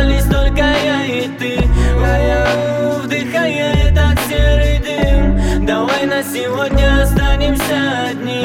остались только я и ты. Вдыхая этот серый дым, давай на сегодня останемся одни.